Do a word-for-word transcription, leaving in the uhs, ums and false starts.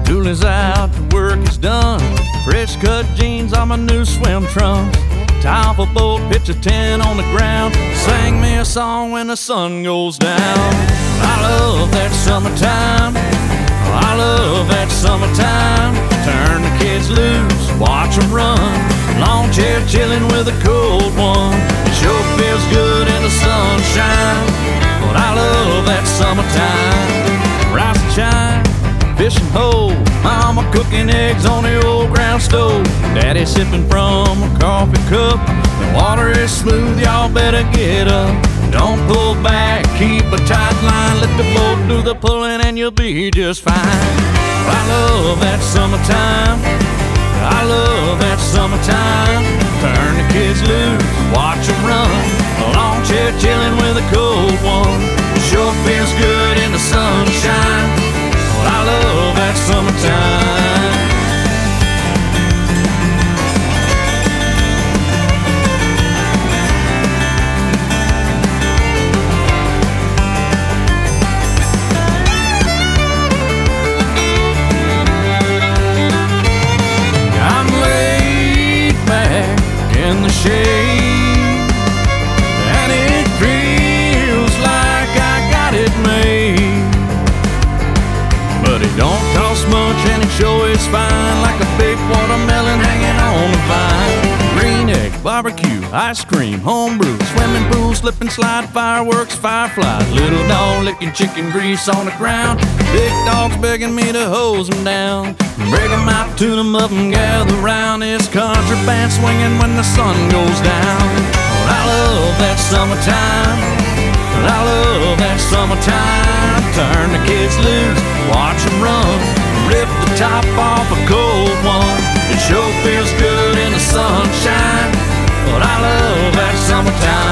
Dooley's out, the work is done. Fresh cut jeans on my new swim trunks. Tie off a boat, pitch a tent on the ground. Sing me a song when the sun goes down. I love that summertime. I love that summertime. Turn the kids loose, watch them run. Lawn chair chilling with a cold one. It sure feels good in the sunshine. But I love that summertime. Rice and shine, fishing hole. Mama cooking eggs on the old ground stove. Daddy sipping from a coffee cup. The water is smooth, y'all better get up. Don't pull back, keep a tight line. Let the boat do the pulling and you'll be just fine. I love that summertime. I love that summertime. Turn the kids loose, watch them run. A long chair chilling with a cold one. It sure feels good in the sunshine. Well, I love that summertime. In the shade, and it feels like I got it made. But it don't cost much and it sure is fine, like a big watermelon hanging on the vine. Green egg, barbecue, ice cream, homebrew, swimming pool, slip and slide, fireworks, fireflies. Little dog licking chicken grease on the ground. Big dogs begging me to hose them down. Break them out, tune them up and gather round. This country band swinging when the sun goes down. Well, I love that summertime. Well, I love that summertime. Turn the kids loose, watch them run. Rip the top off a cold one. It sure feels good in the sunshine. But I love that summertime.